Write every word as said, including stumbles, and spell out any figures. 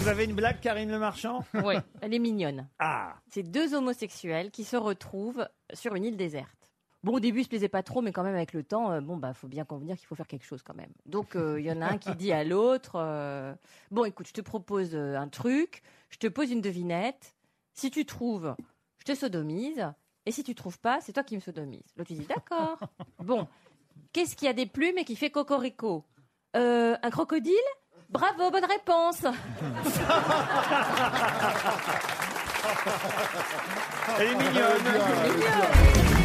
Vous avez une blague, Karine Le Marchand? Oui, elle est mignonne. Ah. C'est deux homosexuels qui se retrouvent sur une île déserte. Bon, au début, ils se plaisaient pas trop, mais quand même, avec le temps, euh, bon, bah, faut bien convenir qu'il faut faire quelque chose quand même. Donc, il euh, y en a un qui dit à l'autre, euh, bon, écoute, je te propose euh, un truc, je te pose une devinette. Si tu trouves, je te sodomise. Et si tu trouves pas, c'est toi qui me sodomise. L'autre, il dit, d'accord. Bon, qu'est-ce qui a des plumes et qui fait cocorico? euh, Un crocodile? Bravo, bonne réponse. Elle est mignonne. Elle est bien, elle est bien.